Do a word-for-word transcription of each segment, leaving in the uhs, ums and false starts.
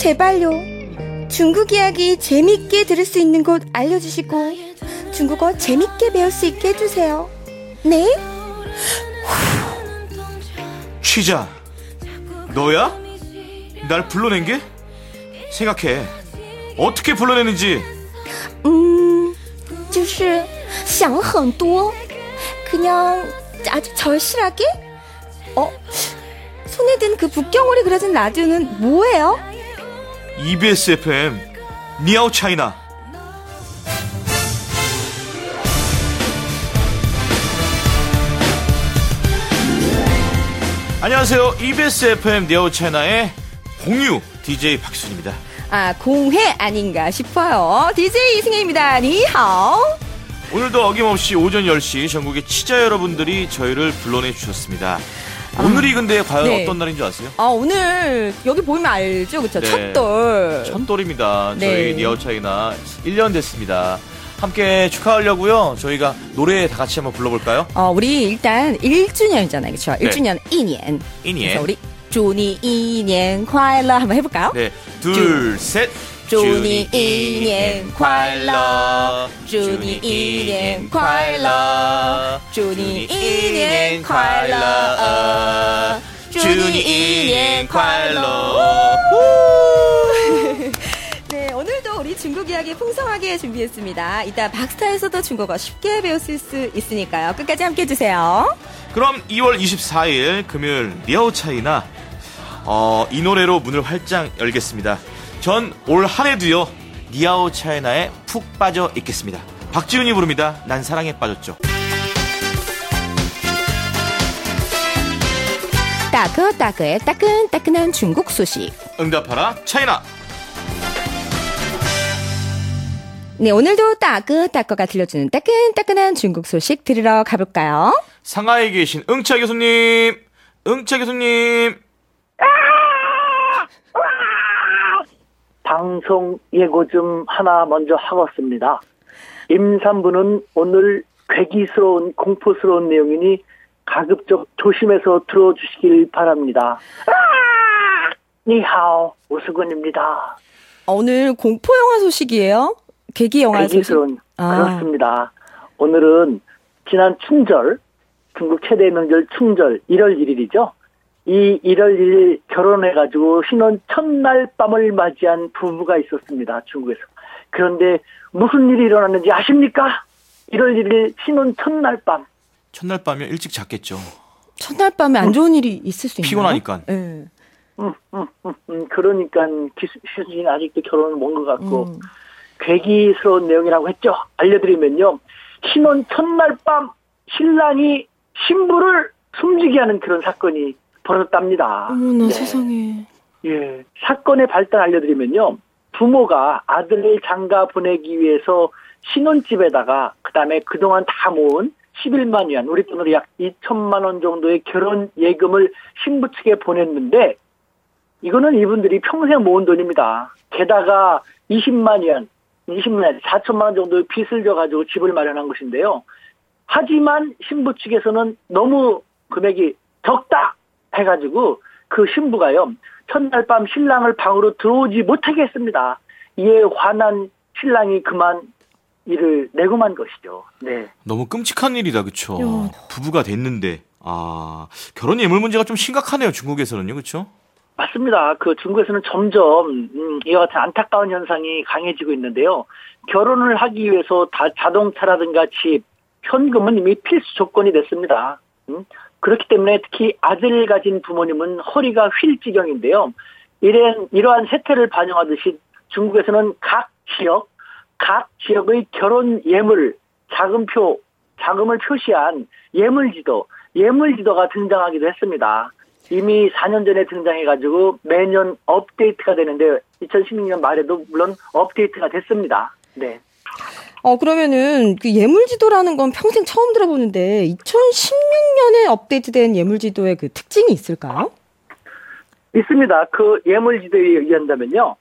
제발요. 중국 이야기 재밌게 들을 수 있는 곳 알려주시고 중국어 재밌게 배울 수 있게 해주세요. 네? 취자, 너야? 날 불러낸 게? 생각해. 어떻게 불러내는지. 음, 就是想很多. 그냥 아주 절실하게? 어? 손에 든 그 북경오리 그려진 라디오는 뭐예요? 이비에스 에프엠 니아오 차이나. 안녕하세요. 이비에스 에프엠 니아오 차이나의 공유 디제이 박순입니다. 아, 공회 아닌가 싶어요. 디제이 이승혜입니다. 니하오. 오늘도 어김없이 오전 열 시 전국의 치자 여러분들이 저희를 불러내 주셨습니다. 아, 오늘이 근데 과연 네. 어떤 날인 줄 아세요? 아, 오늘 여기 보이면 알죠? 그쵸? 네. 첫돌. 첫돌입니다. 네. 저희 니아오 차이나 일 년 됐습니다. 함께 축하하려고요. 저희가 노래 다 같이 한번 불러볼까요? 어, 우리 일단 일 주년이잖아요. 그쵸? 네. 일 주년 이 년. 이 년. 그래서 우리 祝你一年快乐 한번 해볼까요? 네, 둘, 셋. 祝你一年快乐祝你一年快乐祝你一年快乐祝你一年快乐네, 오늘도 우리 중국 이야기 풍성하게 준비했습니다. 이따 박스타에서도 중국어 쉽게 배우실 수 있으니까요. 끝까지 함께 해주세요. 그럼 이월 이십사일 금요일 니아오 차이나 어, 이 노래로 문을 활짝 열겠습니다. 전 올 한 해도요 니아오 차이나에 푹 빠져 있겠습니다. 박지훈이 부릅니다. 난 사랑에 빠졌죠. 大哥大哥의 따끈따끈한 중국 소식. 응답하라 차이나. 네, 오늘도 따끈따끈가 들려주는 따끈따끈한 중국 소식 들으러 가볼까요? 상하이에 계신 응차 교수님. 응차 교수님. 방송 예고 좀 하나 먼저 하겠습니다. 임산부는 오늘 괴기스러운 공포스러운 내용이니 가급적 조심해서 들어주시길 바랍니다. 니하오, 오수근입니다. 오늘 공포영화 소식이에요? 괴기영화 소식? 괴기스러운, 아. 그렇습니다. 오늘은 지난 충절, 중국 최대 명절 충절 일월 일일이죠. 이 일월 일일 결혼해가지고 신혼 첫날 밤을 맞이한 부부가 있었습니다. 중국에서. 그런데 무슨 일이 일어났는지 아십니까? 일월 일일 신혼 첫날 밤. 첫날 밤이면 일찍 잤겠죠. 첫날 밤에 안 좋은 일이 있을 수 있나요? 피곤하니까. 네. 음, 음, 음, 음. 그러니까 기수진 아직도 결혼을 못 것 같고 음. 괴기스러운 내용이라고 했죠. 알려드리면요. 신혼 첫날 밤 신랑이 신부를 숨지게 하는 그런 사건이 벌어졌답니다. 어머나 네. 세상에. 예, 사건의 발단 알려드리면요. 부모가 아들을 장가 보내기 위해서 신혼집에다가 그다음에 그동안 다 모은 십일만 위안, 우리 돈으로 약 이천만 원 정도의 결혼 예금을 신부 측에 보냈는데 이거는 이분들이 평생 모은 돈입니다. 게다가 이십만 위안, 이십만 위안, 사천만 원 정도의 빚을 져가지고 집을 마련한 것인데요. 하지만 신부 측에서는 너무 금액이 적다 해가지고 그 신부가요. 첫날 밤 신랑을 방으로 들어오지 못하게 했습니다. 이에 화난 신랑이 그만 일을 내고만 것이죠. 네. 너무 끔찍한 일이다, 그렇죠? 야. 부부가 됐는데 아 결혼 예물 문제가 좀 심각하네요, 중국에서는요, 그렇죠? 맞습니다. 그 중국에서는 점점 음, 이와 같은 안타까운 현상이 강해지고 있는데요. 결혼을 하기 위해서 다 자동차라든가 집, 현금은 이미 필수 조건이 됐습니다. 음? 그렇기 때문에 특히 아들을 가진 부모님은 허리가 휠 지경인데요. 이런, 이러한 세태를 반영하듯이 중국에서는 각 지역, 각 지역의 결혼 예물, 자금표, 자금을 표시한 예물지도, 예물지도가 등장하기도 했습니다. 이미 사 년 전에 등장해가지고 매년 업데이트가 되는데 이천십육 년 말에도 물론 업데이트가 됐습니다. 네. 어, 그러면은 그 예물지도라는 건 평생 처음 들어보는데 이천십육 년에 업데이트된 예물지도의 그 특징이 있을까요? 있습니다. 그 예물지도에 의한다면요.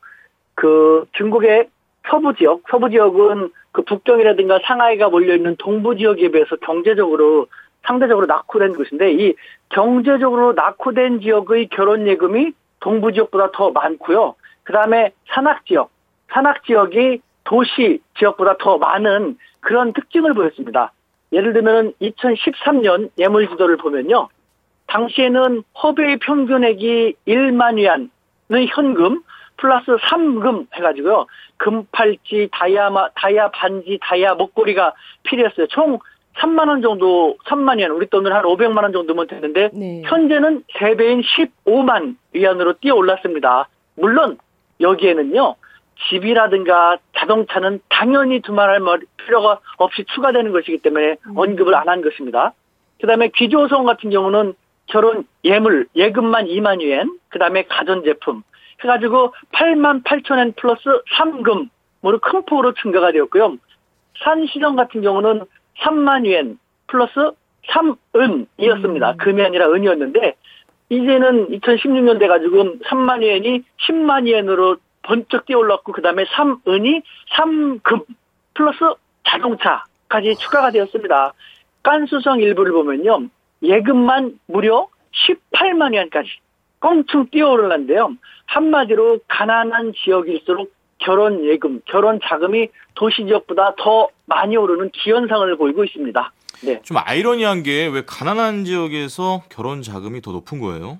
그 중국의 서부 지역, 서부 지역은 그 북경이라든가 상하이가 몰려있는 동부 지역에 비해서 경제적으로 상대적으로 낙후된 곳인데 이 경제적으로 낙후된 지역의 결혼 예금이 동부 지역보다 더 많고요. 그 다음에 산악지역, 산악지역이 도시 지역보다 더 많은 그런 특징을 보였습니다. 예를 들면 이천십삼 년 예물지도를 보면요. 당시에는 허브의 평균액이 일만 위안의 현금 플러스 삼 금 해가지고요. 금팔찌, 다이아, 다이아 반지, 다이아 목걸이가 필요했어요. 총 삼만 원 정도, 삼만 위안, 우리 돈으로 한 오백만 원 정도면 되는데 네. 현재는 세 배인 십오만 위안으로 뛰어 올랐습니다. 물론 여기에는요. 집이라든가 자동차는 당연히 두말할 필요가 없이 추가되는 것이기 때문에 음. 언급을 안 한 것입니다. 그 다음에 귀조소원 같은 경우는 결혼 예물, 예금만 이만 위안, 그 다음에 가전제품 해가지고 팔만 팔천 엔 플러스 삼 금으로 큰 폭으로 증가가 되었고요. 산시정 같은 경우는 삼만 위안 플러스 삼 은이었습니다. 음. 금이 아니라 은이었는데 이제는 이천십육 년 돼가지고 삼만 위안이 십만 위안으로 번쩍 뛰어올랐고 그 다음에 삼 은이 삼 금 플러스 자동차까지 추가가 되었습니다. 깐수성 일부를 보면요. 예금만 무려 십팔만 위안까지 껑충 뛰어오르는데요. 한마디로 가난한 지역일수록 결혼 예금, 결혼 자금이 도시 지역보다 더 많이 오르는 기현상을 보이고 있습니다. 네. 좀 아이러니한 게 왜 가난한 지역에서 결혼 자금이 더 높은 거예요?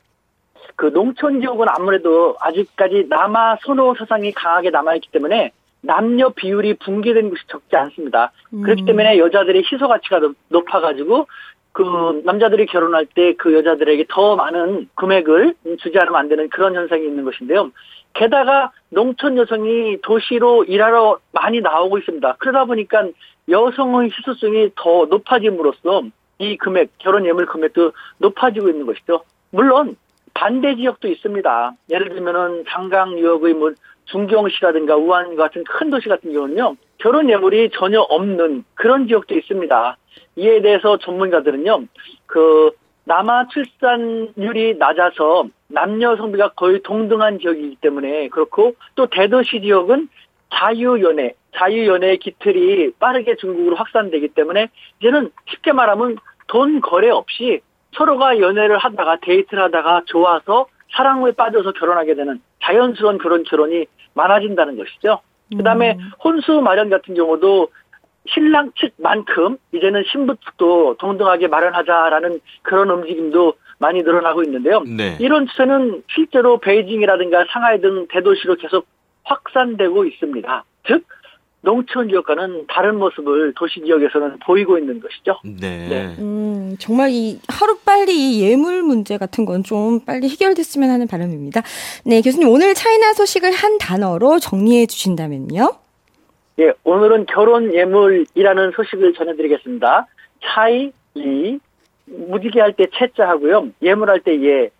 그 농촌 지역은 아무래도 아직까지 남아 선호 사상이 강하게 남아있기 때문에 남녀 비율이 붕괴된 곳이 적지 않습니다. 음. 그렇기 때문에 여자들의 희소 가치가 높아가지고 그 남자들이 결혼할 때 그 여자들에게 더 많은 금액을 주지 않으면 안 되는 그런 현상이 있는 것인데요. 게다가 농촌 여성이 도시로 일하러 많이 나오고 있습니다. 그러다 보니까 여성의 희소성이 더 높아짐으로써 이 금액, 결혼 예물 금액도 높아지고 있는 것이죠. 물론 반대 지역도 있습니다. 예를 들면은 상강 유역의 뭐 중경시라든가 우한 같은 큰 도시 같은 경우는요. 결혼 예물이 전혀 없는 그런 지역도 있습니다. 이에 대해서 전문가들은요. 그 남아 출산율이 낮아서 남녀 성비가 거의 동등한 지역이기 때문에 그렇고 또 대도시 지역은 자유연애, 자유연애의 기틀이 빠르게 중국으로 확산되기 때문에 이제는 쉽게 말하면 돈 거래 없이 서로가 연애를 하다가 데이트를 하다가 좋아서 사랑에 빠져서 결혼하게 되는 자연스러운 그런 결혼이 많아진다는 것이죠. 그 다음에 음. 혼수 마련 같은 경우도 신랑 측만큼 이제는 신부 측도 동등하게 마련하자라는 그런 움직임도 많이 늘어나고 있는데요. 네. 이런 추세는 실제로 베이징이라든가 상하이 등 대도시로 계속 확산되고 있습니다. 즉 농촌 지역과는 다른 모습을 도시 지역에서는 보이고 있는 것이죠. 네. 네. 음, 정말 이 하루빨리 예물 문제 같은 건 좀 빨리 해결됐으면 하는 바람입니다. 네, 교수님 오늘 차이나 소식을 한 단어로 정리해 주신다면요? 예, 오늘은 결혼 예물이라는 소식을 전해드리겠습니다. 차이, 리, 무지개 할 때 채자 하고요. 예물할 때 예,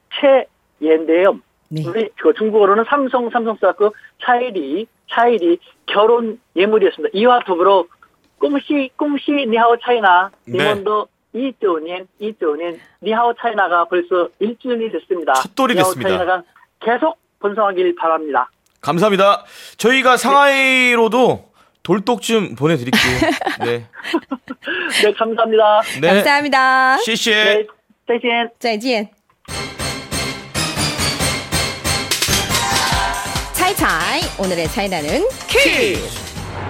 채예인데요. 네. 우리 중국어로는 삼성, 삼성 써갖고 차이리, 차이리 결혼 예물이었습니다. 이와 더불어 꽁시, 꽁시 니하오 차이나 니몬도 네. 이 주년, 이 주년 니하오 차이나가 벌써 일 주년이 됐습니다. 첫돌이 됐습니다. 차이나가 계속 번성하길 바랍니다. 감사합니다. 저희가 상하이로도 돌독 좀 보내드릴게요. 네. 네, 감사합니다. 네. 감사합니다. 시시. 네, 再见. 再见. 차이차이 오늘의 차이나는 퀴즈.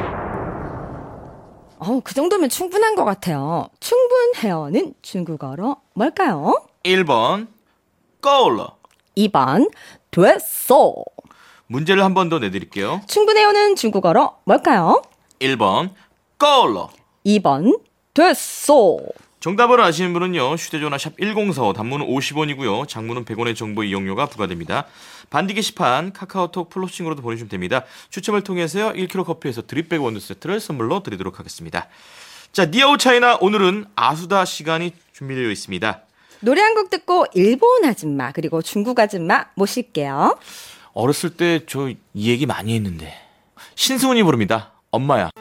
어, 그 정도면 충분한 것 같아요. 충분해요는 중국어로 뭘까요? 일 번 꺼울러. 이 번 됐어. 문제를 한 번 더 내드릴게요. 충분해요는 중국어로 뭘까요? 일 번 꺼울러. 이 번 됐어. 정답을 아시는 분은요. 휴대전화 샵 일공사오 단문은 오십 원이고요. 장문은 백 원의 정보 이용료가 부과됩니다. 반디 게시판 카카오톡 플러싱으로도 보내주시면 됩니다. 추첨을 통해서요. 일 킬로그램 커피에서 드립백 원두 세트를 선물로 드리도록 하겠습니다. 자, 니아오 차이나 오늘은 아수다 시간이 준비되어 있습니다. 노래 한 곡 듣고 일본 아줌마 그리고 중국 아줌마 모실게요. 어렸을 때 저 이 얘기 많이 했는데. 신승훈이 부릅니다. 엄마야.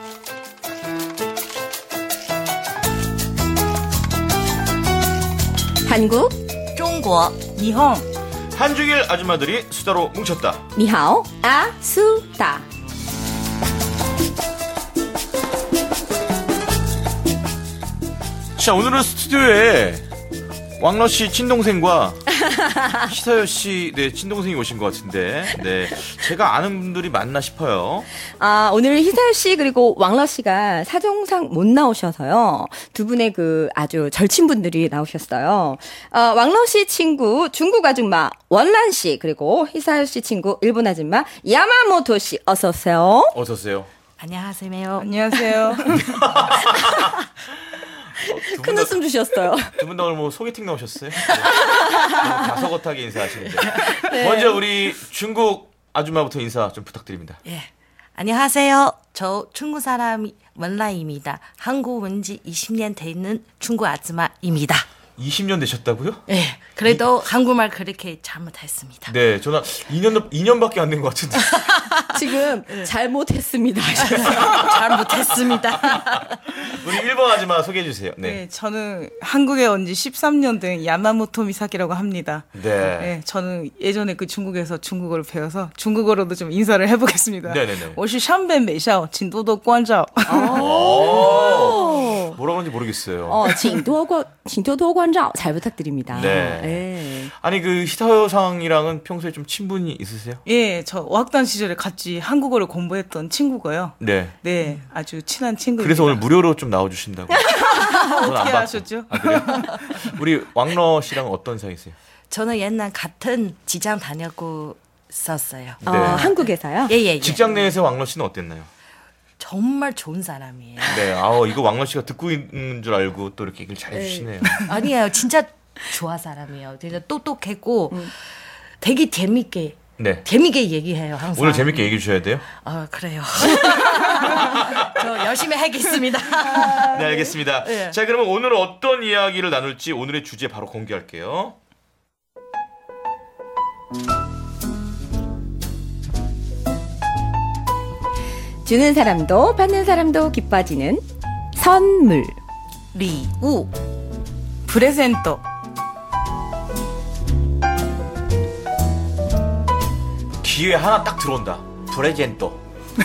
한국, 중국, 일본. 한중일 아줌마들이 수다로 뭉쳤다. 니하오 아수다. 자, 오늘은 스튜디오에 왕러 씨 친동생과 시서연 씨, 네, 친동생이 오신 것 같은데, 네, 제가 아는 분들이 많나 싶어요. 아, 오늘 희서연 씨 그리고 왕러 씨가 사정상 못 나오셔서요. 두 분의 그 아주 절친분들이 나오셨어요. 어, 왕러 씨 친구 중국 아줌마 원란 씨 그리고 희서연 씨 친구 일본 아줌마 야마모토 씨 어서 오세요. 어서 오세요. 안녕하세요. 안녕하세요. 큰 웃음 주셨어요. 두 분 다 오늘 뭐 소개팅 나오셨어요? 네. 너무 가서것하게 인사하시는데. 네. 먼저 우리 중국 아줌마부터 인사 좀 부탁드립니다. 예. 안녕하세요. 저 중국 사람 원라입니다. 한국 온 지 이십 년 되는 중국 아줌마입니다. 이십 년 되셨다고요? 네. 그래도 이... 한국말 그렇게 잘못했습니다. 네. 저는 이 년, 이 년밖에 안 된 것 같은데. 지금 네. 잘못했습니다. 잘못했습니다. 우리 일본 아줌마 소개해 주세요. 네. 네. 저는 한국에 온 지 십삼 년 된 야마모토 미사키라고 합니다. 네. 네. 저는 예전에 그 중국에서 중국어를 배워서 중국어로도 좀 인사를 해보겠습니다. 네네네. 我是上北美校请多多关照. 뭐라 그런지 모르겠어요. 어, 请多关请多多关照잘 부탁드립니다. 네. 네. 아니 그 희서상이랑은 평소에 좀 친분이 있으세요? 예, 저 어학단 시절에 같이 한국어를 공부했던 친구고요. 네. 네, 아주 친한 친구입니다. 그래서 오늘 무료로 좀 나와주신다고. 어떻게 아셨죠? 아, 그래요? 우리 왕러 씨랑은 어떤 사이세요? 저는 옛날 같은 직장 다녔고 썼어요. 네. 어, 한국에서요? 예, 예, 예. 직장 내에서 왕러 씨는 어땠나요? 정말 좋은 사람이에요. 네, 아우 이거 왕러 씨가 듣고 있는 줄 알고 또 이렇게 얘기를 잘해주시네요. 아니에요, 진짜 좋아 사람이에요. 되게 똑똑했고 음. 되게 재밌게, 네. 재밌게 얘기해요 항상. 오늘 재밌게 얘기해 주셔야 돼요. 아 그래요. 저 열심히 하겠습니다. 네, 알겠습니다. 네. 자, 그러면 오늘 어떤 이야기를 나눌지 오늘의 주제 바로 공개할게요. 주는 사람도 받는 사람도 기뻐지는 선물. 리우. 프레젠토. 귀에 하나 딱 들어온다. 프레젠토.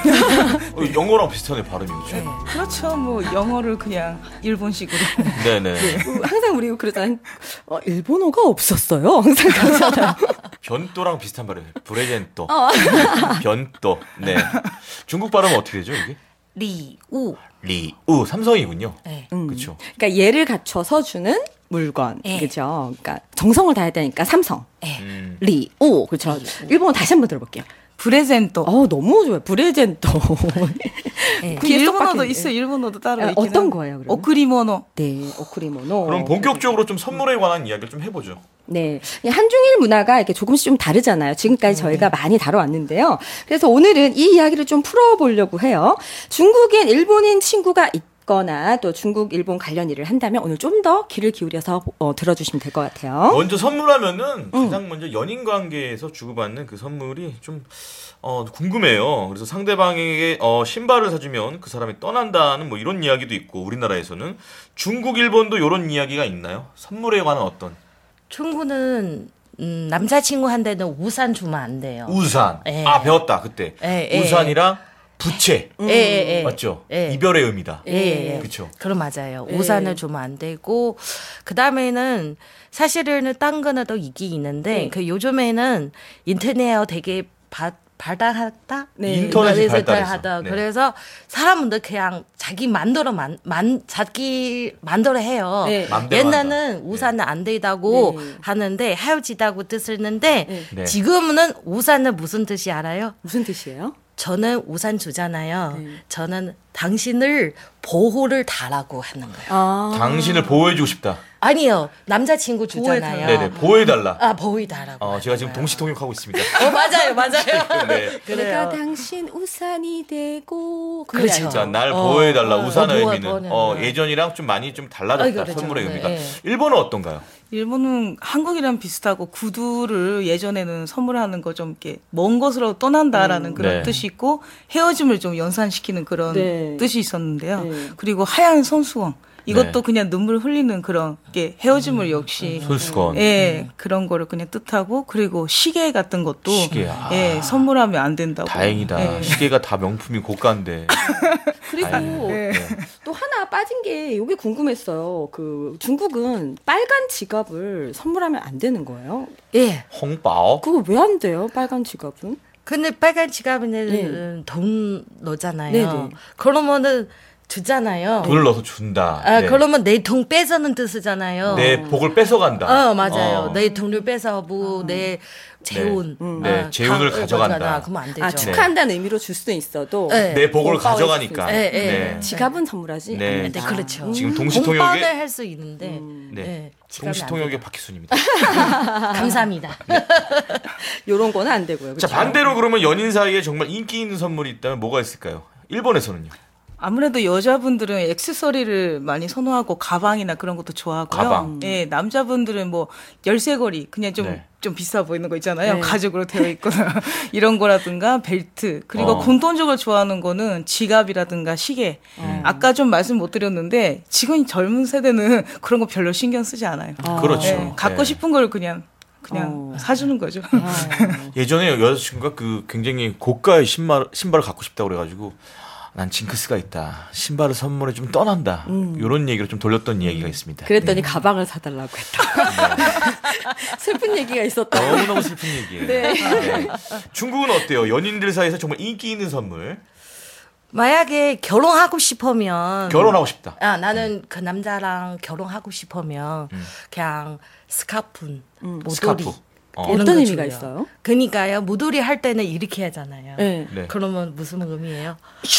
영어랑 비슷하네 발음이. 그렇죠? 네. 그렇죠. 뭐 영어를 그냥 일본식으로. 네네. 네. 항상 우리 그러잖아요. 어, 일본어가 없었어요. 항상 그러잖아요. 변또랑 비슷한 발음이에요. 브레젠또. 어. 변또. 네. 중국 발음은 어떻게 되죠 이게? 리우. 리우. 삼성이군요. 네. 음. 그렇죠. 그러니까 예를 갖춰서 주는 물건. 네. 그렇죠. 그러니까 정성을 다해야 되니까 삼성. 네. 음. 리우. 그렇죠. 일본어 다시 한번 들어볼게요. 브레젠토. 어, 너무 좋아요. 브레젠토. 네. 그 일본어도 있어요. 일본어도 따로 아, 있긴 어떤 거예요, 그러면? 오크리모노. 네, 오크리모노. 그럼 본격적으로 좀 선물에 관한 이야기를 좀 해보죠. 네. 한중일 문화가 이렇게 조금씩 좀 다르잖아요. 지금까지 저희가 많이 다뤄왔는데요. 그래서 오늘은 이 이야기를 좀 풀어보려고 해요. 중국인, 일본인 친구가 있거나 또 중국, 일본 관련 일을 한다면 오늘 좀 더 귀를 기울여서 어, 들어주시면 될 것 같아요. 먼저 선물하면은 가장 음. 먼저 연인 관계에서 주고받는 그 선물이 좀 어, 궁금해요. 그래서 상대방에게 어, 신발을 사주면 그 사람이 떠난다는 뭐 이런 이야기도 있고 우리나라에서는 중국, 일본도 이런 이야기가 있나요? 선물에 관한 어떤? 중국은 음, 남자친구한테는 우산 주면 안 돼요. 우산. 에. 아 배웠다 그때. 에, 에, 우산이랑 부채. 음. 에, 에, 에. 맞죠? 에. 이별의 의미다. 예, 그렇죠. 그럼 맞아요. 에. 우산을 주면 안 되고 그 다음에는 사실은 딴 거는 또 있긴 있는데 네. 그 요즘에는 인터넷에 되게 바, 발달하다. 네. 인터넷이 발달하다. 네. 그래서 사람들 그냥 자기 만들어 만, 만 자기 만들어 해요. 네. 옛날에는 우산은 네. 안 되다고 네. 하는데 헤어지다고 뜻을했는데 네. 지금은 우산은 무슨 뜻이 알아요? 무슨 뜻이에요? 저는 우산 주잖아요. 네. 저는 당신을 보호를 달라고 하는 거예요. 아. 당신을 보호해주고 싶다. 아니요. 남자친구 주잖아요. 네네. 보호해달라. 아, 보호해달라고. 어, 제가 지금 동시통역하고 있습니다. 어, 맞아요. 맞아요. 네. 내가 당신 우산이 되고. 그렇죠. 자, 날 어, 보호해달라. 어, 우산의 어, 의미는. 어, 예전이랑 좀 많이 좀 달라졌다. 어, 그렇죠. 선물의 의미가. 네. 일본은 어떤가요? 일본은 한국이랑 비슷하고 구두를 예전에는 선물하는 거 좀 이렇게 먼 곳으로 떠난다라는 음, 그런 네. 뜻이 있고 헤어짐을 좀 연산시키는 그런 네. 뜻이 있었는데요. 네. 그리고 하얀 손수건. 이것도 네. 그냥 눈물 흘리는 그런 게 헤어짐을 역시 손수건. 예 그런 거를 그냥 뜻하고 그리고 시계 같은 것도 시계, 아. 예 선물하면 안 된다고. 다행이다. 예. 시계가 다 명품이 고가인데. 그리고 다행이네. 네. 네. 또 하나 빠진 게 이게 궁금했어요. 그 중국은 빨간 지갑을 선물하면 안 되는 거예요. 예. 홍바오. 그거 왜 안 돼요? 빨간 지갑은? 근데 빨간 지갑에는 네. 돈 넣잖아요. 네네. 그러면은 주잖아요. 돈을 넣어서 준다. 아, 네. 그러면 내 돈 뺏어는 뜻이잖아요. 내 복을 뺏어간다. 어, 맞아요. 어. 내 돈을 뺏어고 내 재혼. 음. 네, 재혼을 가- 가져간다. 가져가나. 그러면 안 되죠. 아 축하한다는 의미로 줄 수도 있어도 네. 내 복을 홍바오에 가져가니까. 쓸 수 있어요. 네, 네. 지갑은 선물하지. 네. 네, 않는다. 그렇죠. 지금 공방을 동시통역에 할 수 있는데 네. 네, 지갑이 안 동시통역의 돼요. 박희순입니다. 감사합니다. 요런 거는 안 되고요. 자, 그렇죠? 반대로 그러면 연인 사이에 정말 인기 있는 선물이 있다면 뭐가 있을까요? 일본에서는요. 아무래도 여자분들은 액세서리를 많이 선호하고 가방이나 그런 것도 좋아하고요. 가방. 예, 남자분들은 뭐 열쇠고리 그냥 좀 네. 좀 비싸 보이는 거 있잖아요. 네. 가죽으로 되어 있거나 이런 거라든가 벨트 그리고 어. 공통적으로 좋아하는 거는 지갑이라든가 시계. 아까 좀 말씀 못 드렸는데 지금 젊은 세대는 그런 거 별로 신경 쓰지 않아요. 그렇죠. 예, 갖고 네. 싶은 걸 그냥 그냥 어. 사주는 거죠. 예전에 여자친구가 그 굉장히 고가의 신발, 신발을 갖고 싶다고 그래가지고 난 징크스가 있다. 신발을 선물해 좀 떠난다. 이런 얘기를 좀 돌렸던 얘기가 있습니다. 그랬더니 가방을 사달라고 했다. 슬픈 얘기가 있었다. 너무너무 슬픈 얘기예요. 네. 중국은 어때요? 연인들 사이에서 정말 인기 있는 선물. 만약에 결혼하고 싶으면 결혼하고 싶다. 아, 나는 그 남자랑 결혼하고 싶으면 그냥 스카프, 모도리 스카프. 어. 이런 어떤 거 의미가 줘요. 있어요? 그러니까요. 모도리 할 때는 이렇게 하잖아요. 네. 네. 그러면 무슨 의미예요?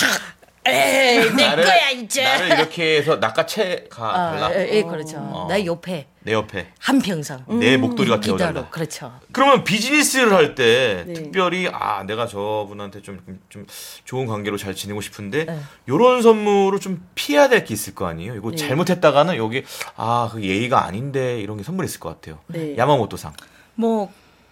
에이, 내 나를, 거야 이제. 나를 이렇게 해서 낚아채가 아, 달라. 예, 예, 그렇죠. 어. 내 옆에 내 옆에 한평생 내 목도리가 기다려. 되어달라. 그렇죠. 그러면 비즈니스를 할 때 네. 특별히 아 내가 저분한테 좀, 좀 좋은 관계로 잘 지내고 싶은데 네. 요런 선물을 좀 피해야 될 게 있을 거 아니에요. 이거 네. 잘못했다가는 여기 아 그 예의가 아닌데 이런 게 선물이 있을 것 같아요. 네. 야마모토상 뭐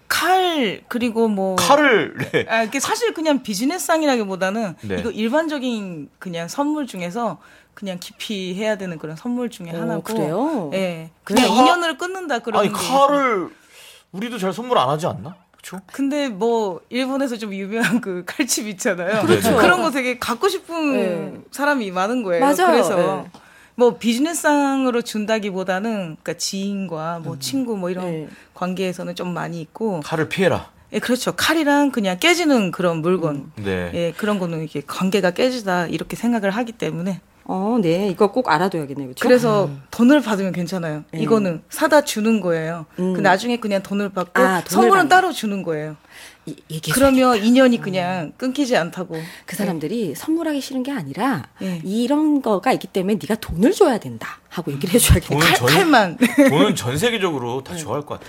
칼 그리고 뭐 칼을 네. 아, 이게 사실 그냥 비즈니스상이라기보다는 네. 이거 일반적인 그냥 선물 중에서 그냥 깊이 해야 되는 그런 선물 중에 오, 하나고. 그래요? 예. 그냥 카- 인연을 끊는다 그런 아니 게 칼을 우리도 잘 선물 안 하지 않나? 그렇죠? 근데 뭐 일본에서 좀 유명한 그 칼집 있잖아요. 그렇죠. 그런 거 되게 갖고 싶은 네. 사람이 많은 거예요. 맞아요. 그래서 네. 뭐 비즈니스상으로 준다기보다는 그러니까 지인과 뭐 친구 뭐 이런 네. 관계에서는 좀 많이 있고. 칼을 피해라. 예, 그렇죠. 칼이랑 그냥 깨지는 그런 물건. 네. 예, 그런 거는 이게 관계가 깨지다 이렇게 생각을 하기 때문에 어, 네. 이거 꼭 알아둬야겠네요. 그렇죠? 그래서 돈을 받으면 괜찮아요. 네. 이거는 사다 주는 거예요. 음. 그 나중에 그냥 돈을 받고 아, 돈을 선물은 받는. 따로 주는 거예요. 이, 이게 그러면 인연이 그냥 끊기지 않다고. 그 사람들이 선물하기 싫은 게 아니라 네. 이런 거가 있기 때문에 네가 돈을 줘야 된다 하고 얘기를 해줘야겠네. 돈은 전, 칼만. 돈은 전 세계적으로 다 좋아할 것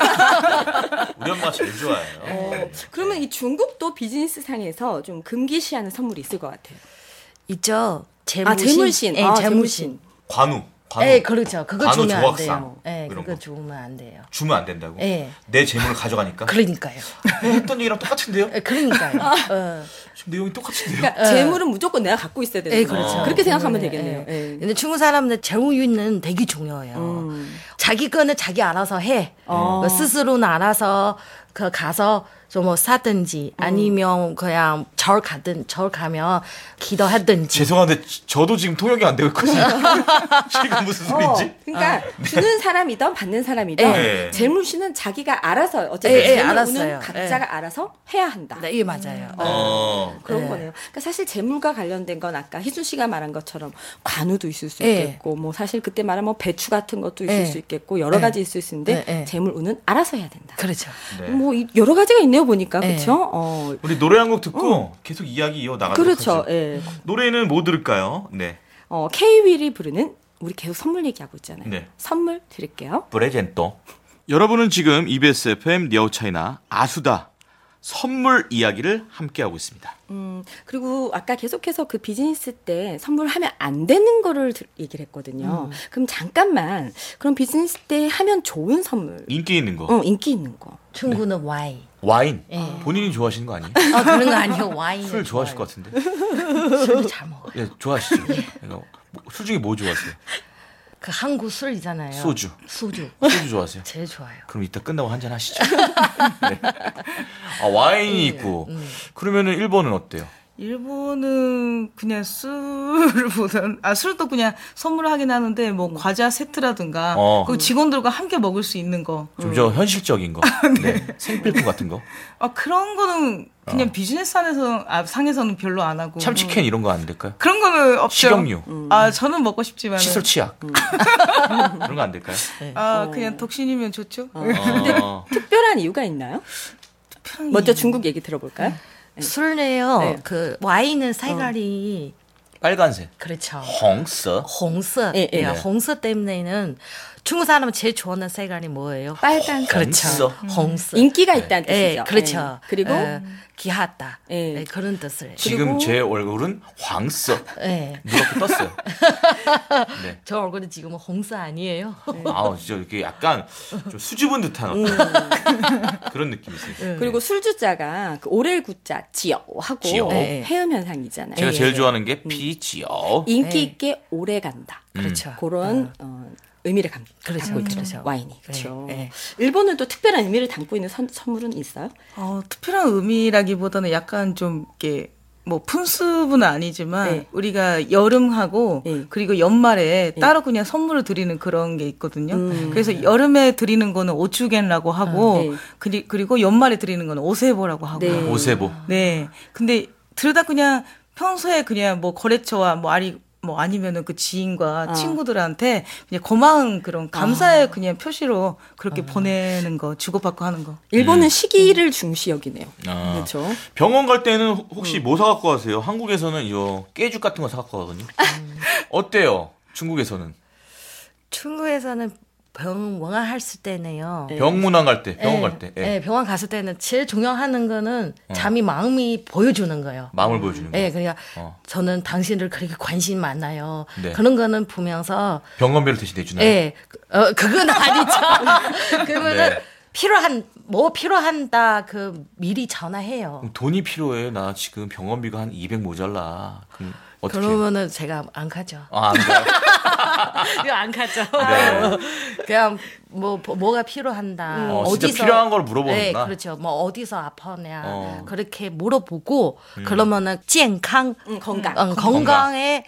같아요. 우리 엄마가 제일 좋아해요. 어, 그러면 이 중국도 비즈니스 상에서 좀 금기시하는 선물이 있을 것 같아요. 있죠. 재무신. 아, 재물신. 예, 아, 재무신. 관우. 관우. 예, 그렇죠. 그거 관우 주면 안 조각상, 돼요. 예, 이런 그거 거. 주면 안 돼요. 주면 안 된다고? 예. 내 재물을 가져가니까? 그러니까요. 했던 얘기랑 똑같은데요? 예, 그러니까요. 어. 지금 내용이 똑같은데요? 그러니까 재물은 무조건 내가 갖고 있어야 되는 예, 거예요. 그렇죠. 그렇게 생각하면 예, 되겠네요. 예. 예. 근데 중국 사람들 재무유는 되게 중요해요. 음. 자기 거는 자기 알아서 해. 어. 그 스스로는 알아서 그 가서 좀 뭐 사든지 아니면 그냥 절 가든 절 가면 기도하든지. 죄송한데 저도 지금 통역이 안 되고 있거든요. 지금 무슨 소리지? 어, 그러니까 주는 사람이든 받는 사람이든 네. 재물신은 자기가 알아서 어쨌든 예, 예, 재물 알았어요. 우는 각자가 알아서 해야 한다. 네, 예, 맞아요. 어. 그런 네. 거네요. 그러니까 사실 재물과 관련된 건 아까 희준 씨가 말한 것처럼 관우도 있을 수 네. 있겠고, 뭐 사실 그때 말한 뭐 배추 같은 것도 있을 네. 수 있겠고 여러 네. 가지 있을 수 있는데 네, 네. 재물 우는 알아서 해야 된다. 그렇죠. 네. 뭐 이- 여러 가지가 있네요 보니까 네. 그렇죠. 어, 우리 노래 한 곡 듣고 계속 이야기 이어 나가도록 그렇죠. 하죠. 예. 노래는 뭐 들을까요? 네. 어, K-윌이 부르는 우리 계속 선물 얘기하고 있잖아요. 네. 선물 드릴게요. 브레젠토. 여러분은 지금 이비에스 에프엠 니아오차이나 아수다 선물 이야기를 함께하고 있습니다. 음, 그리고 아까 계속해서 그 비즈니스 때 선물하면 안 되는 거를 들- 얘기를 했거든요. 그럼 잠깐만, 그럼 비즈니스 때 하면 좋은 선물, 인기 있는 거. 어, 인기 있는 거. 중국은 와인. 와인. 예. 본인이 좋아하시는 거 아니에요? 아, 그런 거 아니에요. 와인. 술 좋아하실 것 같은데. 술도 잘 먹어요. 예, 좋아하시죠? 그러니까 뭐, 술 중에 뭐 좋아하세요? 그 한국 술이잖아요. 소주. 소주. 소주 좋아하세요? 제일 좋아요. 그럼 이따 끝나고 한잔 하시죠. 네. 아, 와인이 있고. 음. 그러면은 일본은 어때요? 일본은 그냥 술보다는 아 술도 그냥 선물하긴 하는데 뭐 과자 세트라든가 어. 그 직원들과 함께 먹을 수 있는 거. 좀 저 현실적인 거. 네. 생필품 같은 거. 아 그런 거는 그냥 어. 비즈니스 안에서 아, 상에서는 별로 안 하고. 참치캔 이런 거 안 될까요? 그런 거는 없죠. 식용유. 아 저는 먹고 싶지만. 칫솔 치약. 그런 거 안 될까요? 아 그냥 독신이면 좋죠. 어. 특별한 이유가 있나요? 먼저 중국 얘기 들어볼까요? 술래요. 네. 그 와인은 색깔이 빨간색. 그렇죠. 홍色. 홍色. 예, 예. 예, 홍色때문에는 중국 사람은 제일 좋아하는 색깔이 뭐예요? 빨간. 그렇죠. 홍色. 인기가 있다는 예, 뜻이죠. 그렇죠. 예. 그리고 예, 귀하다. 예. 예, 그런 뜻을. 지금 그리고- 제 얼굴은 황色. 예. 누렇게 떴어요. 네. 저 얼굴은 지금은 홍色아니에요. 아우 진짜 이렇게 약간 좀 수줍은 듯한 어떤 그런 느낌이 있어요. 그리고 술주자가 그 오렐구자 지어하고 지어. 네. 해음 현상이잖아요. 제가 예, 제일 예. 좋아하는 게 피지오. 인기 네. 있게 오래 간다. 그렇죠. 그런 어, 의미를 감, 그렇죠. 담고 있죠. 그렇죠. 와인이. 그렇죠. 네, 네. 일본은 또 특별한 의미를 담고 있는 선, 선물은 있어요? 어, 특별한 의미라기보다는 약간 좀 이렇게 뭐 푼수는 아니지만 네. 우리가 여름하고 네. 그리고 연말에 따로 그냥 선물을 드리는 그런 게 있거든요. 음. 그래서 여름에 드리는 거는 오추겐라고 하고 아, 네. 그리, 그리고 연말에 드리는 거는 오세보라고 하고. 네. 오세보. 네. 근데 들다 그냥 평소에 그냥 뭐 거래처와 뭐 아리 뭐 아니면은 그 지인과 아. 친구들한테 그냥 고마운 그런 감사의 그냥 표시로 그렇게 보내는 거 주고받고 하는 거. 일본은 시기를 중시 여기네요. 아. 그렇죠. 병원 갈 때는 혹시 뭐 사갖고 가세요? 한국에서는 요 깨죽 같은 거 사갖고 가거든요. 어때요? 중국에서는? 중국에서는 병원 했을 때는요. 병문안 갈 때, 병원 예, 갈 때. 예. 예, 병원 갔을 때는 제일 중요한 거는 자기 마음이 보여주는 거예요. 마음을 보여주는 거. 예, 그러니까 어. 저는 당신을 그렇게 관심 많아요. 네. 그런 거는 보면서 병원비를 대신 내주나요? 예, 그- 어, 그건 아니죠. 그러면은 네. 필요한 뭐 필요한다 그 미리 전화해요. 그럼 돈이 필요해. 나 지금 병원비가 한 이백 모자라. 그럼 어떻게? 그러면은 제가 안 가죠. 아, 안 가요? 이거 안 가죠. 네. 그냥 뭐 뭐가 필요한다. 어, 진짜 필요한 걸 물어보는구나. 네, 그렇죠. 뭐 어디서 아파냐 어. 그렇게 물어보고 그러면은 健康 음, 건강. 어, 건강에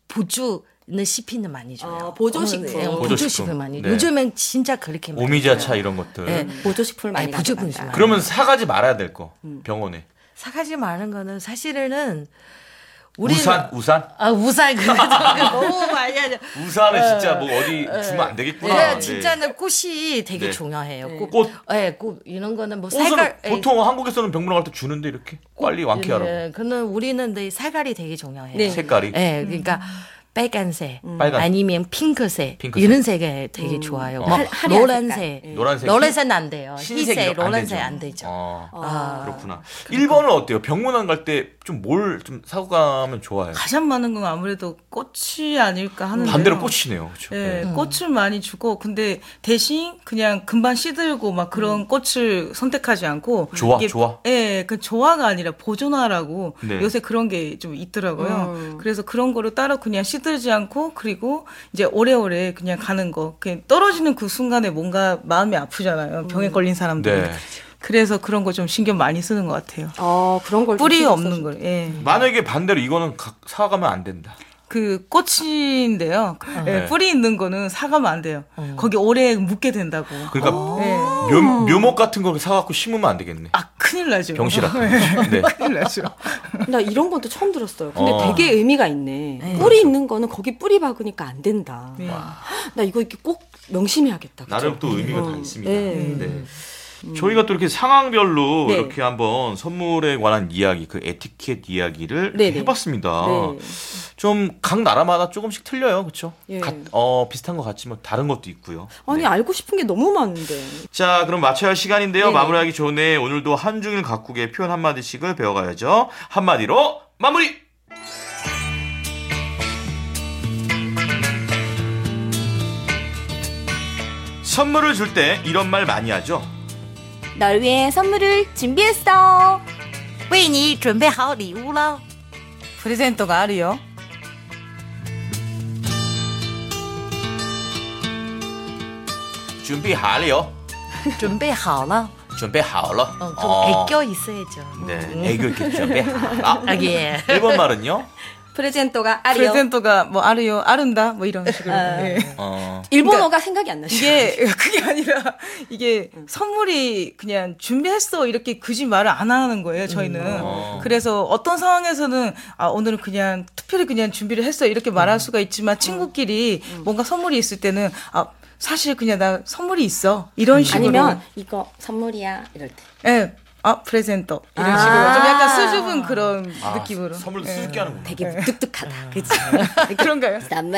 보조는 씨피는 많이 줘요. 어, 보조식품. 어, 네, 보조식품. 보조식품 많이. 네. 요즘엔 진짜 그렇게 많이 오미자차 줘요. 이런 것들. 네. 보조식품을 많이 네, 보조식품 가져간다. 많이. 그러면 사가지 말아야 될 거. 병원에. 사가지 마는 거는 사실은 우리는 우산, 우산? 아 우산 그거 너무 많이 하죠. 우산은 진짜 뭐 어디 주면 안 되겠구나. 네, 네. 진짜는 꽃이 되게 네. 중요해요. 꽃, 꽃. 네, 꽃 이런 거는 뭐 옷은 색깔 보통 한국에서는 병문안 갈 때 주는데 이렇게 빨리 완쾌하라고. 네, 그는 우리는 네, 색깔이 되게 중요해요. 네. 색깔이. 네, 그러니까 빨간색 빨간. 아니면 핑크색, 핑크색. 이런 색이 되게 좋아요. 어. 뭐 하- 화려한 노란색, 색깔. 노란색. 노란색은 안 돼요. 흰색 흰색, 이런- 안 노란색 되죠. 안 되죠. 어, 아, 그렇구나. 일본은 어때요? 병문안 갈 때 좀 뭘 좀 사고 가면 좋아요? 가장 많은 건 아무래도 꽃이 아닐까 하는데. 반대로 꽃이네요. 그렇죠? 네, 네. 꽃을 많이 주고 근데 대신 그냥 금방 시들고 막 그런 꽃을 선택하지 않고 조화, 이게- 조화? 예, 그 조화가 아니라 보존화라고 네. 요새 그런 게 좀 있더라고요. 음. 그래서 그런 거를 따로 그냥 시들지 않고 그리고 이제 오래오래 그냥 가는 거. 그냥 떨어지는 그 순간에 뭔가 마음이 아프잖아요. 병에 걸린 사람들이. 네. 그래서 그런 거 좀 신경 많이 쓰는 것 같아요. 어, 그런 걸 뿌리 좀 없는 신경 걸. 예. 만약에 반대로 이거는 가, 사가면 안 된다. 그 꽃인데요. 예, 네. 뿌리 있는 거는 사가면 안 돼요. 거기 오래 묻게 된다고. 그러니까 예. 묘, 묘목 같은 거 사갖고 심으면 안 되겠네. 아 큰일 나죠. 병실아. 네. 큰일 나죠. 나 이런 것도 처음 들었어요. 근데 어. 되게 의미가 있네. 뿌리 있는 거는 거기 뿌리 박으니까 안 된다. 네. 나 이거 이렇게 꼭 명심해야겠다. 그쵸? 나름 또 의미가 다 어, 있습니다. 네. 네. 저희가 또 이렇게 상황별로 네. 이렇게 한번 선물에 관한 이야기, 그 에티켓 이야기를 이렇게 네네. 해봤습니다. 네. 좀 각 나라마다 조금씩 틀려요, 그렇죠? 예. 어, 비슷한 것 같지만 다른 것도 있고요. 아니 네. 알고 싶은 게 너무 많은데. 자, 그럼 마쳐야 할 시간인데요. 네네. 마무리하기 전에 오늘도 한중일 각국의 표현 한마디씩을 배워가야죠. 한마디로 마무리! 선물을 줄 때 이런 말 많이 하죠. 널 위해 선물을 준비했어. 为你准备好礼物了。 프레젠토가 아리요. 준비 하래요. 준비 好了. 준비 하러. 어, 좀 애껴 있어야죠. 네, 애교 있게 준비 하러. 아, 예. 일본 말은요? 프레젠토가 아리요. 프레젠토가 뭐 아르요, 아른다 뭐 이런 식으로. 아. 네. 어. 일본어가 생각이 안 나시죠? 이게 그게 아니라 이게 선물이 그냥 준비했어 이렇게 굳이 말을 안 하는 거예요 저희는. 어. 그래서 어떤 상황에서는 아 오늘은 그냥 특별히 그냥 준비를 했어 이렇게 말할 수가 있지만 친구끼리 뭔가 선물이 있을 때는 아 사실 그냥 나 선물이 있어 이런 식으로. 아니면 이거 선물이야 이럴 때. 예. 아 프레젠토 이런 아. 식으로 좀 약간 수줍은 그런 아, 느낌으로. 선물도 예. 수줍게 하는구나. 되게 무뚝뚝하다. 그치? 그런가요? 선물.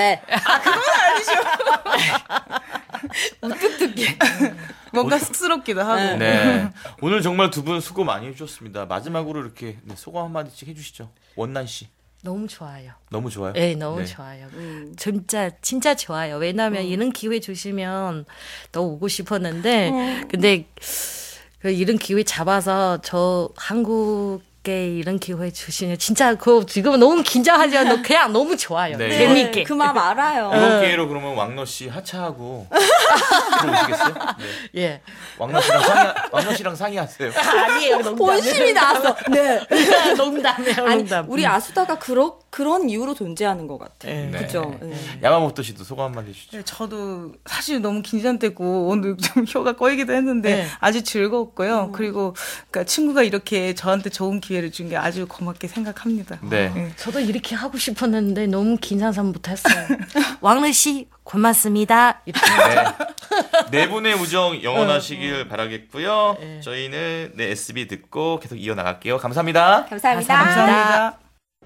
무뚝뚝해. 뭔가 쑥스럽기도 하고. 네. 오늘 정말 두 분 수고 많이 해주셨습니다. 마지막으로 이렇게 네, 소감 한마디씩 해주시죠. 원난 씨. 너무 좋아요. 너무 좋아요. 네, 너무 네. 좋아요. 진짜 진짜 좋아요. 왜냐하면 이런 기회 주시면 더 오고 싶었는데, 근데 그 이런 기회 잡아서 저 한국에 이런 기회 주시면 진짜 그 지금 너무 긴장하지 않고 그냥 너무 좋아요. 네. 재밌게. 그 마음 알아요. 이번 기회로 그러면 왕너 씨 하차하고 들어오시겠어요? 네. 예. 왕너 씨랑 상의 왕너 씨랑 상의하세요. 아니에요. 농담. 본심이 나왔어. 네. 농담이에요. 아니, 농담. 우리 아수다가 그러, 그런 이유로 존재하는 것 같아. 네. 그죠? 네. 네. 야마모토 씨도 소감 한마디 해주시죠. 네, 저도 사실 너무 긴장되고 오늘 좀 혀가 꼬이기도 했는데 네. 아주 즐거웠고요. 그리고 그러니까 친구가 이렇게 저한테 좋은 기회를 준 게 아주 고맙게 생각합니다. 네. 네. 저도 이렇게 하고 싶었는데 너무 긴장해서 못했어요. 왕래 씨 고맙습니다. 이렇게. 네. 네 분의 우정 영원하시길 바라겠고요. 저희는 네, 에스비 듣고 계속 이어나갈게요. 감사합니다. 감사합니다. 감사합니다.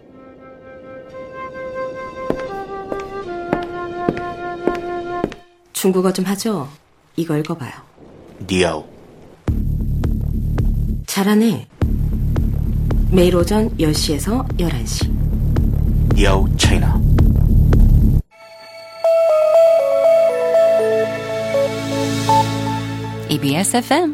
중국어 좀 하죠? 이거 읽어봐요. 니아오. 잘하네. 매일 오전 열 시에서 열한 시. 니아오 차이나. 이비에스 에프엠.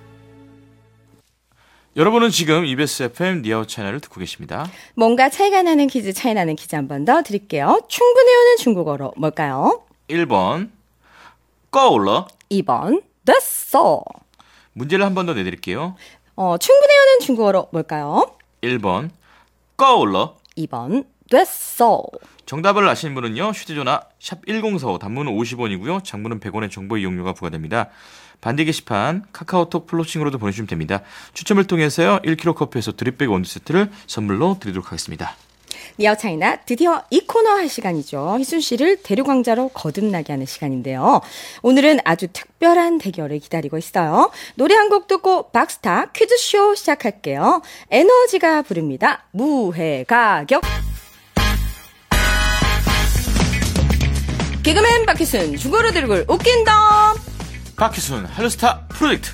여러분은 지금 이비에스 에프엠 니아오 차이나를 듣고 계십니다. 뭔가 차이가 나는 퀴즈, 차이 나는 퀴즈 한 번 더 드릴게요. 충분히 오는 중국어로 뭘까요? 일 번 꺼올러. 이 번 됐어. 문제를 한 번 더 내드릴게요. 어, 충분히 오는 중국어로 뭘까요? 일 번 꺼올러. 이 번 됐어. 정답을 아시는 분은요. 휴대전화 샵 일공사오 단문은 오십 원이고요. 장문은 백 원의 정보 이용료가 부과됩니다. 반대 게시판 카카오톡 플로싱으로도 보내주시면 됩니다. 추첨을 통해서요. 일 킬로그램 커피에서 드립백 원두 세트를 선물로 드리도록 하겠습니다. 니아오 차이나 드디어 이 코너 할 시간이죠. 희순 씨를 대륙왕자로 거듭나게 하는 시간인데요. 오늘은 아주 특별한 대결을 기다리고 있어요. 노래 한 곡 듣고 박스타 퀴즈쇼 시작할게요. 에너지가 부릅니다. 무해가격. 개그맨 박희순 중고로 들고 웃긴다. 박희순 할로스타 프로젝트.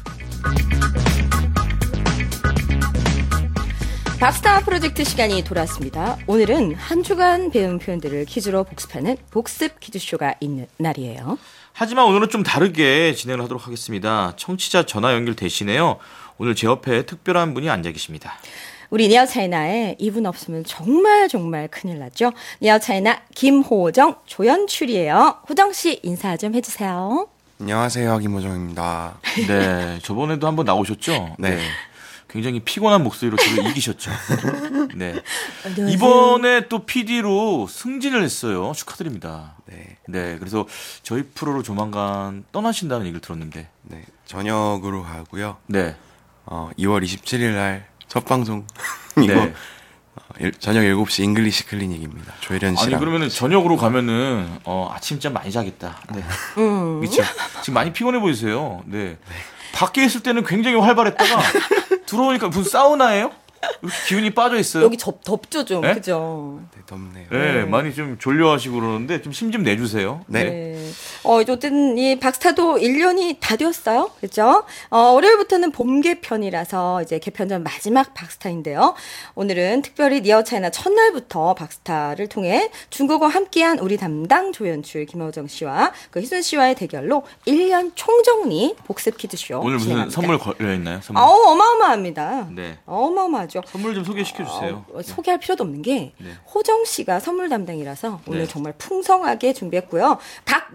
박스타 프로젝트 시간이 돌아왔습니다. 오늘은 한 주간 배운 표현들을 퀴즈로 복습하는 복습 퀴즈쇼가 있는 날이에요. 하지만 오늘은 좀 다르게 진행을 하도록 하겠습니다. 청취자 전화 연결 대신에요. 오늘 제 옆에 특별한 분이 앉아 계십니다. 우리 니아오 차이나에 이분 없으면 정말 정말 큰일 나죠. 니아오 차이나 김호정 조연출이에요. 호정 씨 인사 좀 해주세요. 안녕하세요, 김호정입니다. 네, 저번에도 한번 나오셨죠? 네. 굉장히 피곤한 목소리로 저를 이기셨죠. 네. 이번에 또 피디로 승진을 했어요. 축하드립니다. 네, 네, 그래서 저희 프로로 조만간 떠나신다는 얘기를 들었는데. 네, 저녁으로 하고요. 네. 어, 이월 이십칠일 날 첫 방송이고 네. 어, 일, 저녁 일곱 시 잉글리시 클리닉입니다. 조혜련 씨랑. 아니 그러면은 저녁으로 가면은 어, 아침잠 많이 자겠다. 네. 음. 그렇죠. 지금 많이 피곤해 보이세요. 네. 밖에 있을 때는 굉장히 활발했다가 들어오니까 무슨 사우나예요? 이렇게 기운이 빠져 있어요. 여기 접, 덥죠 좀. 네? 그죠? 네, 덥네요. 네, 많이 좀 졸려하시고 그러는데 좀 힘 좀 내주세요. 네. 네. 어, 어쨌든 이 박스타도 일 년이 다 되었어요. 그죠? 어, 월요일부터는 봄 개편이라서 이제 개편 전 마지막 박스타인데요. 오늘은 특별히 니아오 차이나 첫날부터 박스타를 통해 중국어 함께한 우리 담당 조연출 김호정 씨와 그 희순 씨와의 대결로 일 년 총정리 복습 퀴즈쇼 오늘 무슨 진행합니다. 선물 걸려 있나요? 선물. 어, 어마어마합니다. 네. 어마어마하죠. 선물 좀 소개시켜 주세요. 어, 소개할 필요도 없는 게 네. 호정 씨가 선물 담당이라서 오늘 네. 정말 풍성하게 준비했고요. 각 문제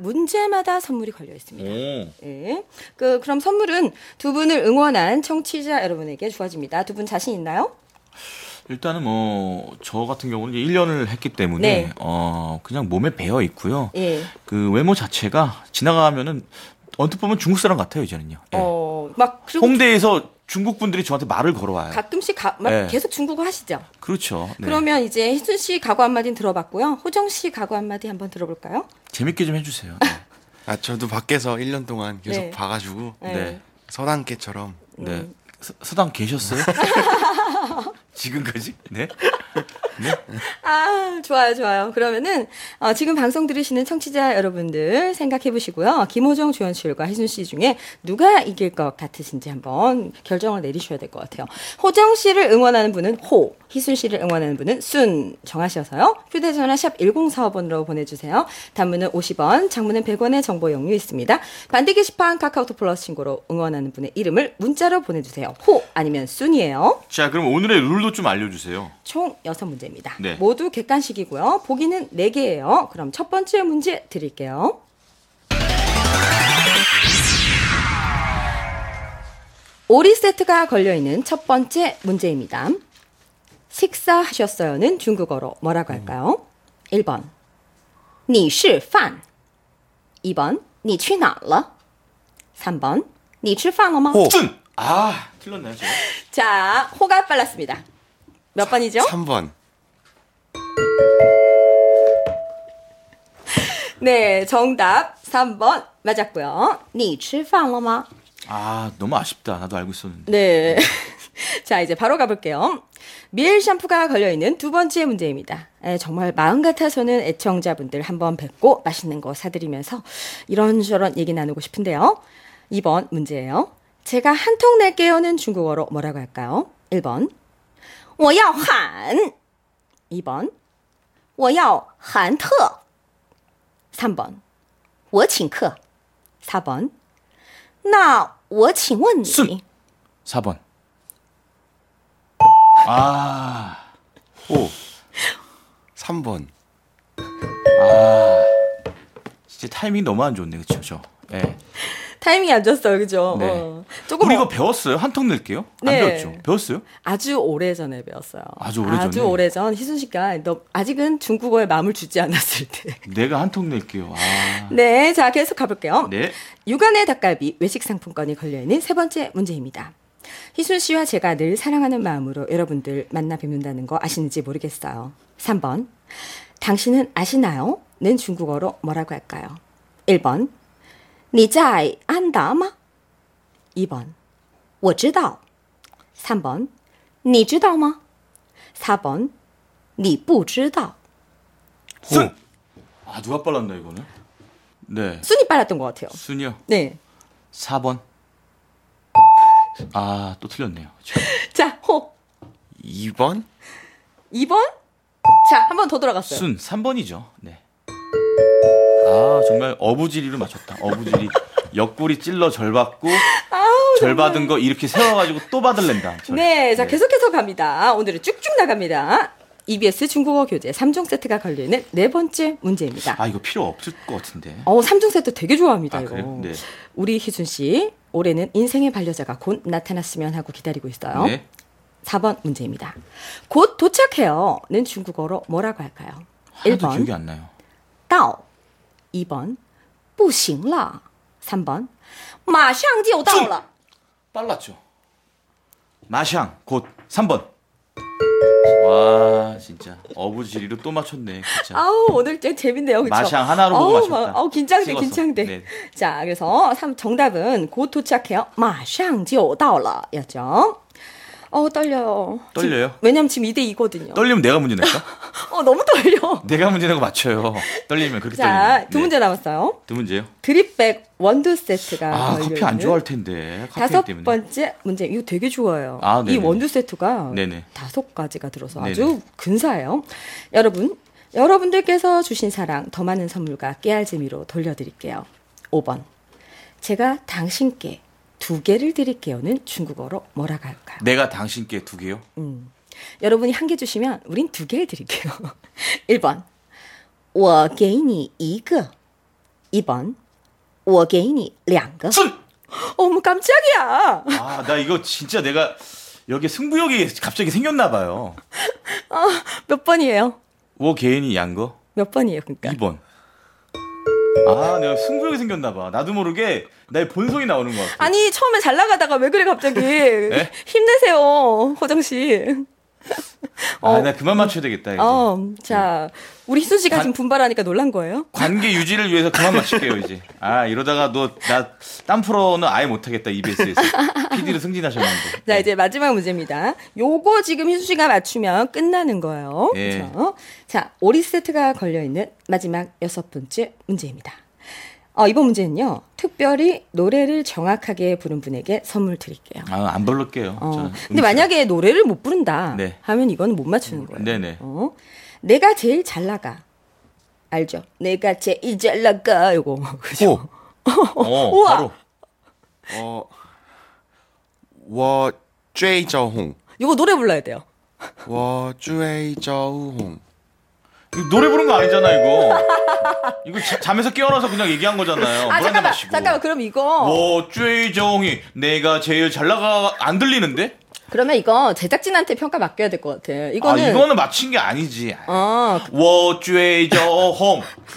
문제마다 선물이 걸려 있습니다. 오. 네. 그, 그럼 선물은 두 분을 응원한 청취자 여러분에게 주어집니다. 두 분 자신 있나요? 일단은 뭐 저 같은 경우는 이제 일 년을 했기 때문에 네. 어 그냥 몸에 배어 있고요. 예. 그 외모 자체가 지나가면은 언뜻 보면 중국 사람 같아요, 이제는요. 예. 어, 막, 그리고 홍대에서 중국 분들이 저한테 말을 걸어와요. 가끔씩 가, 막 네. 계속 중국어 하시죠? 그렇죠. 네. 그러면 이제 희순 씨 각오 한마디는 들어봤고요. 호정 씨 각오 한마디 한번 들어볼까요? 재밌게 좀 해주세요. 네. 아 저도 밖에서 일 년 동안 계속 네. 봐가지고 네. 네. 서당계처럼 네. 서, 서당 계셨어요? 지금까지? 네. 네. 아, 좋아요, 좋아요. 그러면은, 어, 지금 방송 들으시는 청취자 여러분들 생각해 보시고요. 김호정, 조현출과 희순 씨 중에 누가 이길 것 같으신지 한번 결정을 내리셔야 될 것 같아요. 호정 씨를 응원하는 분은 호, 희순 씨를 응원하는 분은 순 정하셔서요. 휴대전화 샵 일공사오 번으로 보내주세요. 단문은 오십 원, 장문은 백 원의 정보 용료 있습니다. 반대 게시판 카카오톡 플러스 친구로 응원하는 분의 이름을 문자로 보내주세요. 호 아니면 순이에요. 자, 그럼 오늘의 룰도 좀 알려주세요. 총 여섯 문제입니다. 네. 모두 객관식이고요. 보기는 네 개예요. 그럼 첫 번째 문제 드릴게요. 오리 세트가 걸려있는 첫 번째 문제입니다. 식사하셨어요는 중국어로 뭐라고 할까요? 일 번 你是饭 이 번 你去哪了 삼 번 你吃饭了吗 호. 순! 아, 틀렸네요, 제가. 자, 호가 빨랐습니다. 몇 번이죠? 삼 번. 네, 정답 삼 번 맞았고요. 你吃饭了吗 아, 너무 아쉽다. 나도 알고 있었는데. 네. 자, 이제 바로 가볼게요. 미엘 샴푸가 걸려있는 두 번째 문제입니다. 에, 정말 마음 같아서는 애청자분들 한번 뵙고 맛있는 거 사드리면서 이런저런 얘기 나누고 싶은데요. 이 번 문제예요. 제가 한 통 낼게요는 중국어로 뭐라고 할까요? 일 번 我要喊 이 번 我要喊特 삼 번 我请客 사 번 那我请问你 순! 사 번. 아, 오. 삼 번. 아, 진짜 타이밍이 너무 안 좋네, 그쵸, 저. 예. 네. 타이밍이 안 좋았어요, 그죠? 네. 어. 조금 우리 어- 이거 배웠어요? 한 통 낼게요? 안 네. 배웠죠? 배웠어요? 아주 오래전에 배웠어요. 아주 오래전에? 아주 오래전 희순 씨가 너 아직은 중국어에 마음을 주지 않았을 때. 내가 한 통 낼게요. 아. 네, 자 계속 가볼게요. 네. 육안의 닭갈비 외식 상품권이 걸려있는 세 번째 문제입니다. 희순 씨와 제가 늘 사랑하는 마음으로 여러분들 만나 뵙는다는 거 아시는지 모르겠어요. 삼 번 당신은 아시나요? 는 중국어로 뭐라고 할까요? 일 번 你在安达吗? 이 번 我知道 삼 번 你知道吗? 사 번 你不知道 순! 아, 누가 빨랐나, 이거는? 네. 순이 빨랐던 것 같아요. 순이요. 네. 사 번. 아, 또 틀렸네요. 그쵸? 자, 호. 이 번. 이 번? 자, 한 번 더 돌아갔어요. 순, 삼 번이죠. 네. 아, 정말 어부지리로 맞췄다. 어부지리. 옆구리 찔러 절 받고, 절 받은 거 이렇게 세워가지고 또 받을랜다. 절. 네, 자, 계속해서 갑니다. 오늘은 쭉쭉 나갑니다. 이비에스 중국어 교재 삼 종 세트가 걸려있는 네 번째 문제입니다. 아, 이거 필요 없을 것 같은데. 어, 삼 종 세트 되게 좋아합니다, 아, 이거. 그래요? 네. 우리 희순 씨, 올해는 인생의 반려자가 곧 나타났으면 하고 기다리고 있어요. 네. 사 번 문제입니다. 곧 도착해요는 중국어로 뭐라고 할까요? 일 하나도 번 기억이 안 나요. 到 이 번 不行了 삼 번 马上就到了 빨랐죠. 마샹, 곧 삼 번. 와, 진짜. 어부지리로 또 맞췄네, 진짜. 아우 오늘 좀 재밌네요. 그쵸? 마샹 하나로 보고 아우, 맞췄다. 막, 아우 긴장돼 찍었어. 긴장돼. 네. 자 그래서 삼, 정답은 곧 도착해요. 马上就到了 였죠. 어 떨려요. 떨려요? 지금, 왜냐면 지금 이 대 이거든요. 떨리면 내가 문제 낼까? 어 너무 떨려. 내가 문제 내고 맞춰요. 떨리면 그렇게 자 떨리면. 두 문제 남았어요. 두 문제요? 드립백 원두 세트가 아, 걸려 커피 안 있는 좋아할 텐데. 카페인 다섯 때문에. 번째 문제. 이거 되게 좋아요. 아, 이 네네. 원두 세트가 네네. 다섯 가지가 들어서 네네. 아주 근사해요. 여러분, 여러분들께서 주신 사랑 더 많은 선물과 깨알재미로 돌려드릴게요. 오 번. 제가 당신께 두 개를 드릴게요는 중국어로 뭐라고 할까요? 내가 당신께 두 개요? 음. 여러분이 한 개 주시면 우린 두 개를 드릴게요. 일 번. 我给你一个 이 번. 我给你两个. 순! 어머, 깜짝이야. 아, 나 이거 진짜 내가 여기 승부욕이 갑자기 생겼나 봐요. 어, 몇 번이에요? 我给你两个. 몇 번이에요, 그러니까? 이 번. 아, 내가 승부욕이 생겼나 봐. 나도 모르게 나의 본성이 나오는 것 같아. 아니, 처음에 잘 나가다가 왜 그래, 갑자기. 네? 힘내세요, 호정씨. 아, 나 그만 맞춰야 되겠다, 이제. 어, 자, 우리 희순 씨가 관- 지금 분발하니까 놀란 거예요? 관계 유지를 위해서 그만 맞출게요, 이제. 아, 이러다가 너, 나, 땀 프로는 아예 못하겠다, 이비에스에서. 피디로 승진하셨는데. 자, 이제 마지막 문제입니다. 요거 지금 희순 씨가 맞추면 끝나는 거예요. 예. 그렇죠? 자, 오리 세트가 걸려있는 마지막 여섯 번째 문제입니다. 어, 이번 문제는요, 특별히 노래를 정확하게 부른 분에게 선물 드릴게요. 아, 안 부를게요. 어. 저는 근데 음치. 만약에 노래를 못 부른다 네. 하면 이거는 못 맞추는 거예요. 네네. 어? 내가 제일 잘 나가. 알죠? 내가 제일 잘 나가. 이거. 그죠? 어, 우와. 바로. 어, 我追周红 이거 노래 불러야 돼요. 我追周红 이거 노래 부른 거 아니잖아, 이거. 이거 자, 잠에서 깨어나서 그냥 얘기한 거잖아요. 아, 물 한잔 잠깐만. 마시고. 잠깐만. 그럼 이거. 뭐, 쥐정이 내가 제일 잘 나가, 안 들리는데? 그러면 이거 제작진한테 평가 맡겨야 될 것 같아. 이거는. 아, 이거는 맞힌 게 아니지. 어, 我追周红.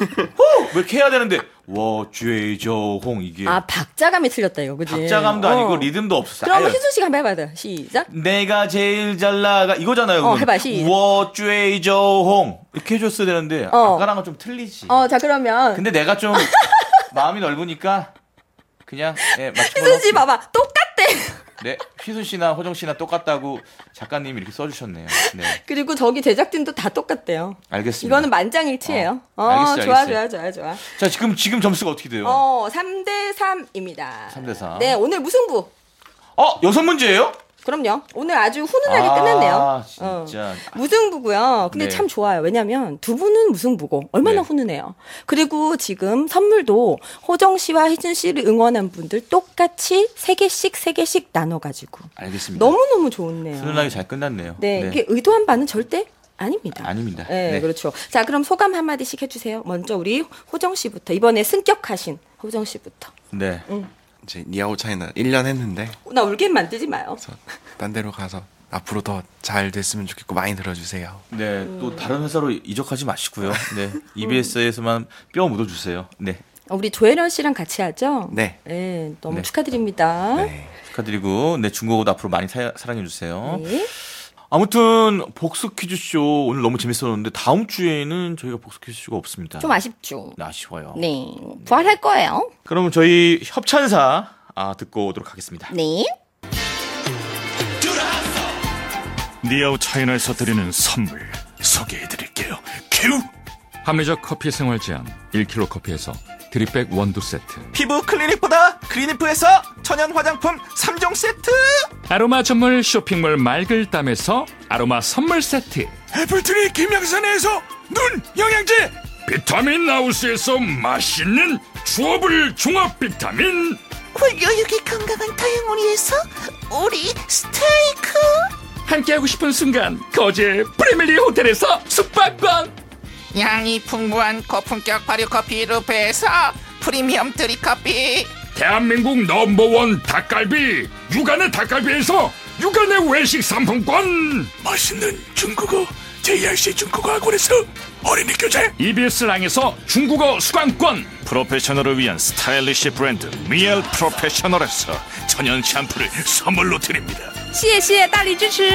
왜 이렇게 해야 되는데, 我追周红, 이게. 아, 박자감이 틀렸다, 이거. 그지? 박자감도 어. 아니고 리듬도 없었어. 그럼 아예. 희순 씨가 한번 해봐야 돼. 시작. 내가 제일 잘 나가 이거잖아요. 어, 해봐, 시작. 我追周红 이렇게 해줬어야 되는데 어. 아까랑은 좀 틀리지. 어, 자, 그러면. 근데 내가 좀 마음이 넓으니까 그냥 예, 맞춤. 희순 씨 봐봐. 똑같대. 네, 휘순 씨나 호정 씨나 똑같다고 작가님이 이렇게 써주셨네요. 네, 그리고 저기 제작진도 다 똑같대요. 알겠습니다. 이거는 만장일치예요. 어, 어, 알겠어요, 좋아, 알겠어요. 좋아, 좋아, 좋아. 자, 지금 지금 점수가 어떻게 돼요? 어, 삼 대 삼입니다. 삼 대 삼. 네, 오늘 무승부. 어, 여섯 문제예요? 그럼요. 오늘 아주 훈훈하게 아, 끝났네요. 진짜. 어. 무승부고요. 근데 네. 참 좋아요. 왜냐면 두 분은 무승부고 얼마나 네. 훈훈해요. 그리고 지금 선물도 호정 씨와 희준 씨를 응원한 분들 똑같이 세 개씩 세 개씩 나눠가지고 알겠습니다. 너무너무 좋네요. 훈훈하게 잘 끝났네요. 네, 이게 의도한 바는 절대 아닙니다. 아닙니다. 네, 네. 그렇죠. 자, 그럼 소감 한마디씩 해주세요. 먼저 우리 호정 씨부터. 이번에 승격하신 호정 씨부터. 네. 이제 니아오 차이나 일 년 했는데 나 울게 만들지 마요. 그래서 딴 데로 가서 앞으로 더 잘 됐으면 좋겠고 많이 들어주세요. 네, 또 다른 회사로 이적하지 마시고요. 네, 이비에스에서만 뼈 묻어주세요. 네, 우리 조혜련 씨랑 같이 하죠? 네. 네, 너무 네. 축하드립니다. 네. 축하드리고, 네, 중국어도 앞으로 많이 사, 사랑해주세요. 네. 아무튼, 복수 퀴즈쇼 오늘 너무 재밌었는데, 다음 주에는 저희가 복수 퀴즈쇼가 없습니다. 좀 아쉽죠? 네, 아쉬워요. 네. 부활할 거예요. 그럼 저희 협찬사 아, 듣고 오도록 하겠습니다. 네. 니아오 차이나에서 드리는 선물 소개해드릴게요. 큐! 합리적 커피 생활 제한 일 킬로그램 커피에서 드립백 원두 세트, 피부 클리닉보다 클리니프에서 천연 화장품 삼 종 세트! 아로마 전문 쇼핑몰 맑을땀에서 아로마 선물 세트, 애플트리 김양산에서 눈 영양제, 비타민 하우스에서 맛있는 주어블 종합 비타민, 홀교육이 건강한 다양오리에서 오리 스테이크, 함께하고 싶은 순간 거제 프리밀리 호텔에서 숙박권, 양이 풍부한 고품격 발효커피 루페에서 프리미엄 드립커피, 대한민국 넘버원 닭갈비 육안의 닭갈비에서 육안의 외식 상품권, 맛있는 중국어 제이알씨 중국어 학원에서 어린이 교재, 이비에스 랑에서 중국어 수강권, 프로페셔널을 위한 스타일리시 브랜드 미엘 프로페셔널에서 천연 샴푸를 선물로 드립니다. 谢谢大力支持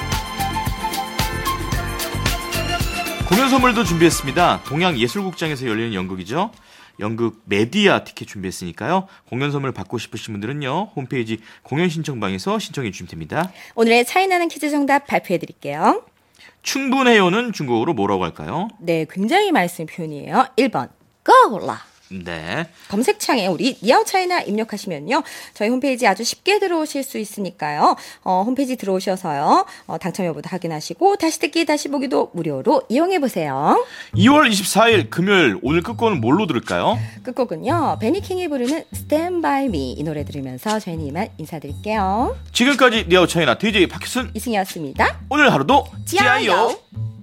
공연 선물도 준비했습니다. 동양예술국장에서 열리는 연극이죠. 연극 메디아 티켓 준비했으니까요. 공연 선물 받고 싶으신 분들은요. 홈페이지 공연 신청방에서 신청해 주시면 됩니다. 오늘의 차이나는 퀴즈 정답 발표해 드릴게요. 충분해요는 중국어로 뭐라고 할까요? 네, 굉장히 많이 쓰는 표현이에요. 일 번, 고라. 네. 검색창에 우리 니아오 차이나 입력하시면요. 저희 홈페이지 아주 쉽게 들어오실 수 있으니까요. 어, 홈페이지 들어오셔서요. 어, 당첨 여부도 확인하시고 다시 듣기 다시 보기도 무료로 이용해보세요. 이월 이십사일 금요일 오늘 끝곡은 뭘로 들을까요? 끝곡은요. 베니킹이 부르는 Stand By Me 이 노래 들으면서 저희는 이만 인사드릴게요. 지금까지 니아오 차이나 디제이 박효순 이승이었습니다. 오늘 하루도 지아요. 지아요.